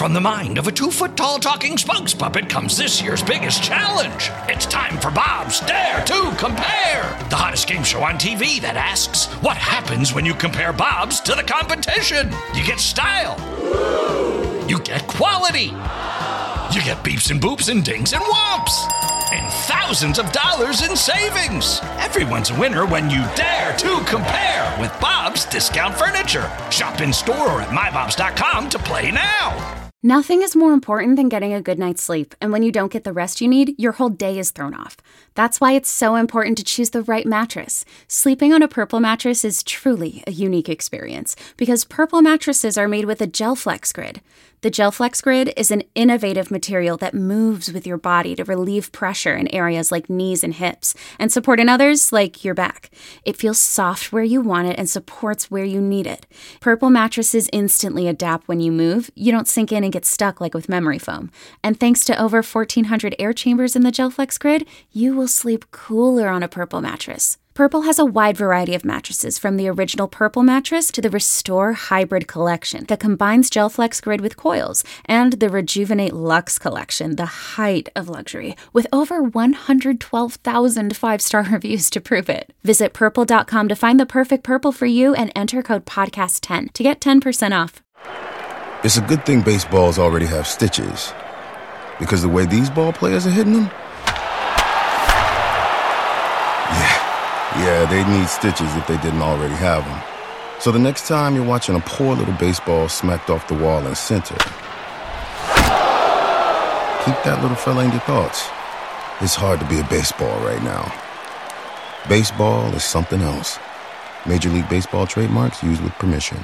From the mind of a 2-foot-tall talking spokes puppet comes this year's biggest challenge. It's time for Bob's Dare to Compare, the hottest game show on TV that asks, what happens when you compare Bob's to the competition? You get style. You get quality. You get beeps and boops and dings and whomps. And thousands of dollars in savings. Everyone's a winner when you dare to compare with Bob's Discount Furniture. Shop in store or at mybobs.com to play now. Nothing is more important than getting a good night's sleep, and when you don't get the rest you need, your whole day is thrown off. That's why it's so important to choose the right mattress. Sleeping on a Purple mattress is truly a unique experience, because Purple mattresses are made with a GelFlex Grid. The GelFlex Grid is an innovative material that moves with your body to relieve pressure in areas like knees and hips, and support in others like your back. It feels soft where you want it and supports where you need it. Purple mattresses instantly adapt when you move. You don't sink in and get stuck like with memory foam. And thanks to over 1,400 air chambers in the GelFlex Grid, you will sleep cooler on a Purple mattress. Purple has a wide variety of mattresses, from the original Purple mattress to the Restore Hybrid collection that combines GelFlex Grid with coils, and the Rejuvenate Luxe collection, the height of luxury, with over 112,000 five-star reviews to prove it. Visit Purple.com to find the perfect Purple for you and enter code PODCAST10 to get 10% off. It's a good thing baseballs already have stitches, because the way these ball players are hitting them, yeah, they need stitches if they didn't already have them. So the next time you're watching a poor little baseball smacked off the wall in center, keep that little fella in your thoughts. It's hard to be a baseball right now. Baseball is something else. Major League Baseball trademarks used with permission.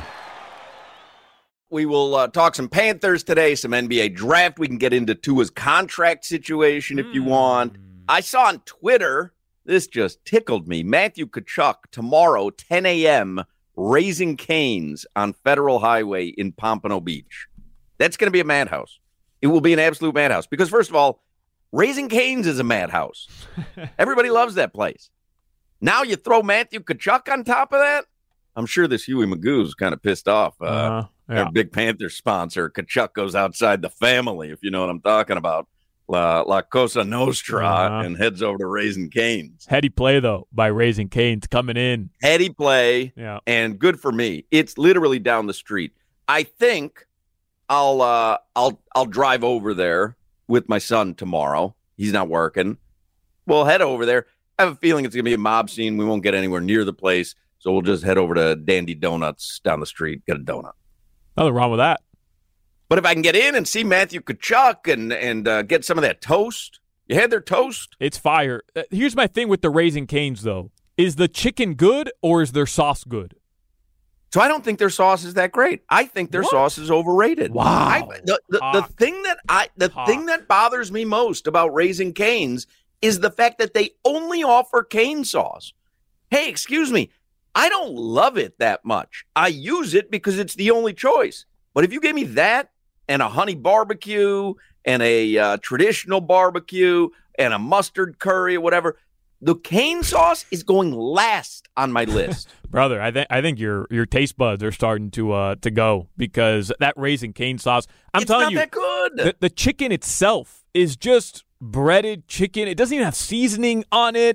We will talk some Panthers today, some NBA draft. We can get into Tua's contract situation if you want. I saw on Twitter, this just tickled me, Matthew Tkachuk tomorrow, 10 a.m., Raising Cane's on Federal Highway in Pompano Beach. That's going to be a madhouse. It will be an absolute madhouse because, first of all, Raising Cane's is a madhouse. Everybody loves that place. Now you throw Matthew Tkachuk on top of that? I'm sure this Huey Magoo's kind of pissed off. Their big Panthers sponsor, Tkachuk, goes outside the family, if you know what I'm talking about. La Cosa Nostra, and heads over to Raising Cane's. Heady play, though, by Raising Cane's coming in. Heady play, and good for me. It's literally down the street. I think I'll drive over there with my son tomorrow. He's not working. We'll head over there. I have a feeling it's going to be a mob scene. We won't get anywhere near the place, so we'll just head over to Dandy Donuts down the street, get a donut. Nothing wrong with that. But if I can get in and see Matthew Tkachuk and get some of that toast, you had their toast? It's fire. Here's my thing with the Raising Cane's, though. Is the chicken good or is their sauce good? So I don't think their sauce is that great. I think their sauce is overrated. Wow. The thing that bothers me most about Raising Cane's is the fact that they only offer cane sauce. Hey, excuse me, I don't love it that much. I use it because it's the only choice. But if you gave me that and a honey barbecue and a traditional barbecue and a mustard curry or whatever, the cane sauce is going last on my list. Brother, I think your taste buds are starting to go because that Raising Cane sauce, I'm telling you, it's not that good. The chicken itself is just breaded chicken. It doesn't even have seasoning on it.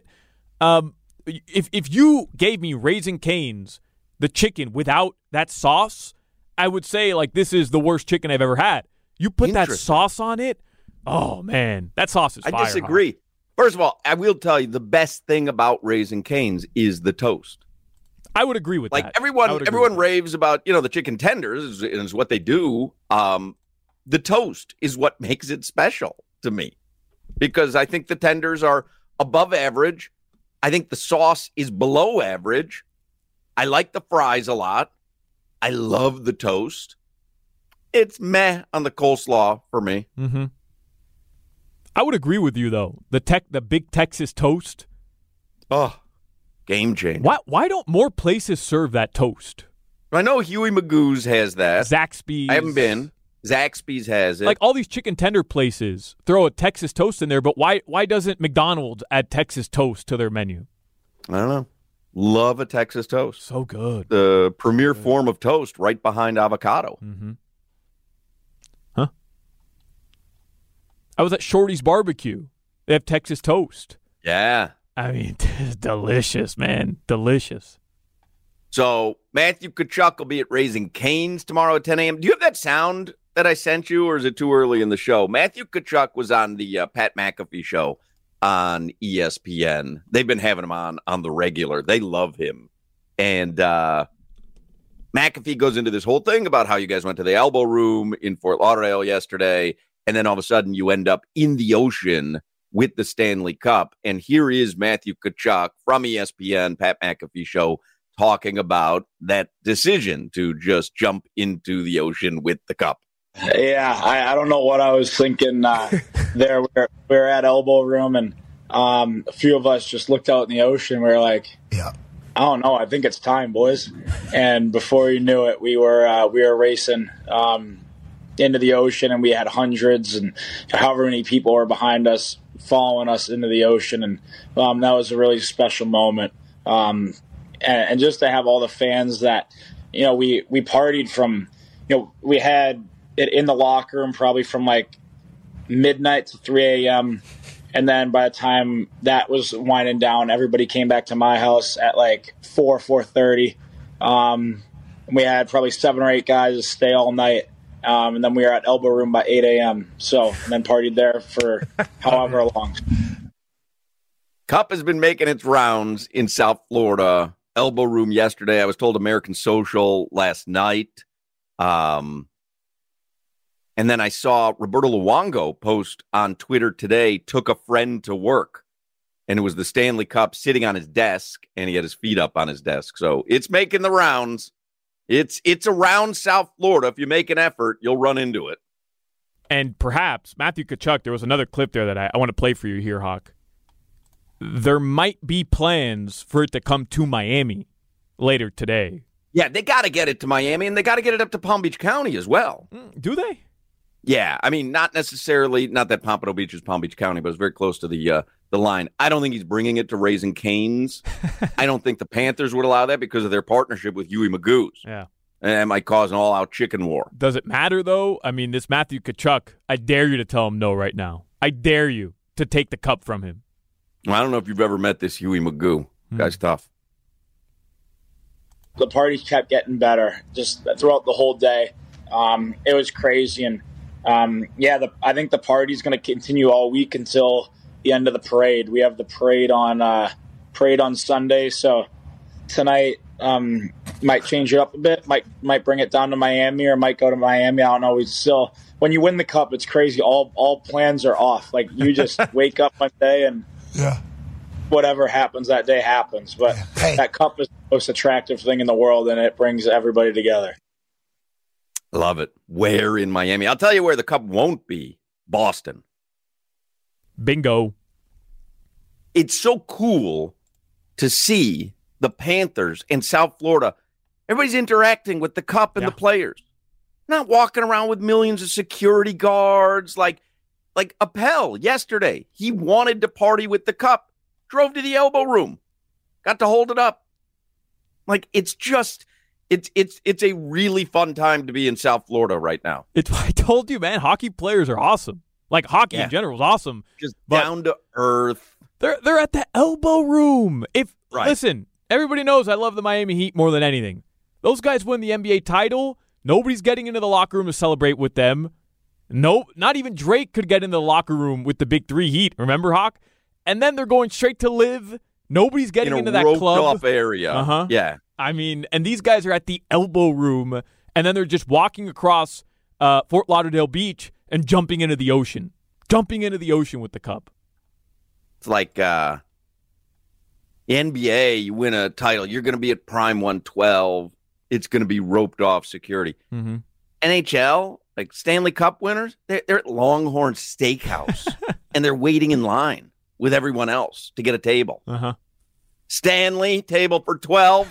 If you gave me Raising Cane's, the chicken without that sauce, I would say, like, this is the worst chicken I've ever had. You put that sauce on it, oh, man, that sauce is fire. I disagree. Huh? First of all, I will tell you the best thing about Raising Cane's is the toast. I would agree with that. Like, everyone raves about, the chicken tenders is what they do. The toast is what makes it special to me because I think the tenders are above average. I think the sauce is below average. I like the fries a lot. I love the toast. It's meh on the coleslaw for me. Mm-hmm. I would agree with you, though. The big Texas toast. Oh, game changer. Why don't more places serve that toast? I know Huey Magoo's has that. Zaxby's. I haven't been. Zaxby's has it. Like all these chicken tender places throw a Texas toast in there, but why doesn't McDonald's add Texas toast to their menu? I don't know. Love a Texas toast. So good. The premier form of toast right behind avocado. Mm-hmm. Huh? I was at Shorty's Barbecue. They have Texas toast. Yeah. I mean, it's delicious, man. Delicious. So Matthew Tkachuk will be at Raising Cane's tomorrow at 10 a.m. Do you have that sound that I sent you, or is it too early in the show? Matthew Tkachuk was on the Pat McAfee show on ESPN. They've been having him on the regular. They love him. And McAfee goes into this whole thing about how you guys went to the Elbow Room in Fort Lauderdale yesterday, and then all of a sudden you end up in the ocean with the Stanley Cup. And here is Matthew Tkachuk from ESPN, Pat McAfee show, talking about that decision to just jump into the ocean with the cup. Yeah, I don't know what I was thinking there. We were at Elbow Room, and a few of us just looked out in the ocean. We were like, "Yeah, I don't know. I think it's time, boys." And before you knew it, we were racing into the ocean, and we had hundreds and however many people were behind us following us into the ocean, and that was a really special moment. And just to have all the fans that, we partied from, we had it in the locker room probably from like midnight to 3 a.m. And then by the time that was winding down, everybody came back to my house at like 4:30. We had probably 7 or 8 guys stay all night. And then we were at Elbow Room by 8 a.m. And then partied there for however long. Cup has been making its rounds in South Florida. Elbow Room yesterday. I was told American Social last night. And then I saw Roberto Luongo post on Twitter today, took a friend to work. And it was the Stanley Cup sitting on his desk, and he had his feet up on his desk. So it's making the rounds. It's around South Florida. If you make an effort, you'll run into it. And perhaps, Matthew Tkachuk, there was another clip there that I want to play for you here, Hawk. There might be plans for it to come to Miami later today. Yeah, they got to get it to Miami, and they got to get it up to Palm Beach County as well. Do they? Yeah, I mean, not necessarily, not that Pompano Beach is Palm Beach County, but it's very close to the line. I don't think he's bringing it to Raising Cane's. I don't think the Panthers would allow that because of their partnership with Huey Magoo's. Yeah. And that might cause an all-out chicken war. Does it matter, though? I mean, this Matthew Tkachuk, I dare you to tell him no right now. I dare you to take the cup from him. Well, I don't know if you've ever met this Huey Magoo. Guy's tough. The parties kept getting better just throughout the whole day. It was crazy. And, I think the party's going to continue all week until the end of the parade. We have the parade on Sunday. So tonight might change it up a bit, might bring it down to Miami or might go to Miami. I don't know. We still, when you win the cup, it's crazy. All plans are off. Like you just wake up one day and whatever happens that day happens. But that cup is the most attractive thing in the world, and it brings everybody together. Love it. Where in Miami? I'll tell you where the cup won't be. Boston. Bingo. It's so cool to see the Panthers in South Florida. Everybody's interacting with the cup and the players. Not walking around with millions of security guards like Appel yesterday. He wanted to party with the cup. Drove to the Elbow Room. Got to hold it up. Like, it's just... It's a really fun time to be in South Florida right now. I told you, man, hockey players are awesome. Like, hockey in general is awesome. Just down to earth. They're at the Elbow Room. Listen, everybody knows I love the Miami Heat more than anything. Those guys win the NBA title. Nobody's getting into the locker room to celebrate with them. No, not even Drake could get into the locker room with the Big Three Heat. Remember, Hawk? And then they're going straight to Live. Nobody's getting into that club. In a roped-off area. Yeah. I mean, and these guys are at the Elbow Room, and then they're just walking across Fort Lauderdale Beach and jumping into the ocean. Jumping into the ocean with the cup. It's like the NBA, you win a title, you're going to be at Prime 112. It's going to be roped off security. Mm-hmm. NHL, like Stanley Cup winners, they're at Longhorn Steakhouse, and they're waiting in line with everyone else to get a table. Uh-huh. Stanley, table for 12.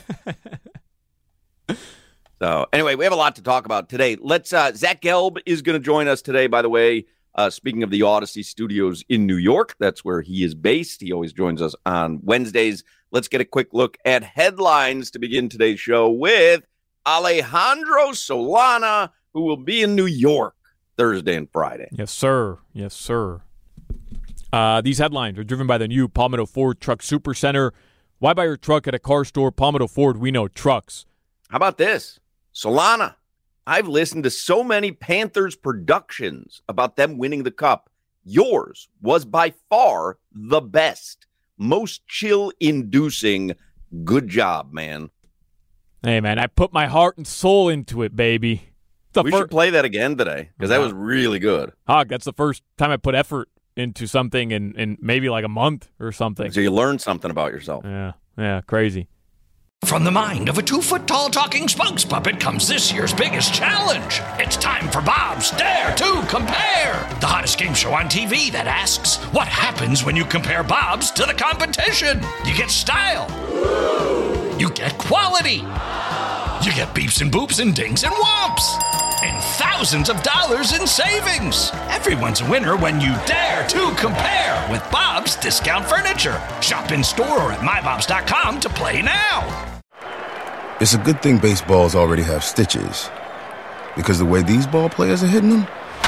So, anyway, we have a lot to talk about today. Zach Gelb is going to join us today, by the way. Speaking of the Odyssey Studios in New York, that's where he is based. He always joins us on Wednesdays. Let's get a quick look at headlines to begin today's show with Alejandro Solana, who will be in New York Thursday and Friday. Yes, sir. Yes, sir. These headlines are driven by the new Palmetto Ford Truck Supercenter. Why buy your truck at a car store? Palmetto Ford, we know trucks. How about this? Solana. I've listened to so many Panthers productions about them winning the Cup. Yours was by far the best, most chill-inducing. Good job, man. Hey, man, I put my heart and soul into it, baby. We should play that again today because that was really good. Hog, that's the first time I put effort into something in maybe like a month or something. So you learned something about yourself. Yeah, crazy. From the mind of a 2-foot-tall talking spokes puppet comes this year's biggest challenge. It's time for Bob's Dare to Compare, the hottest game show on TV that asks, what happens when you compare Bob's to the competition? You get style. You get quality. You get beeps and boops and dings and whomps. And thousands of dollars in savings. Everyone's a winner when you dare to compare with Bob's Discount Furniture. Shop in store or at mybobs.com to play now. It's a good thing baseballs already have stitches, because the way these ball players are hitting them,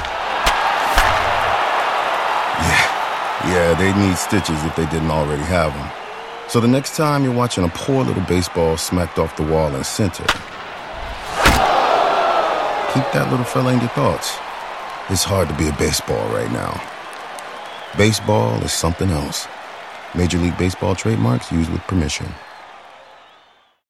yeah, they need stitches if they didn't already have them. So the next time you're watching a poor little baseball smacked off the wall in center, keep that little fella in your thoughts. It's hard to be a baseball right now. Baseball is something else. Major League Baseball trademarks used with permission.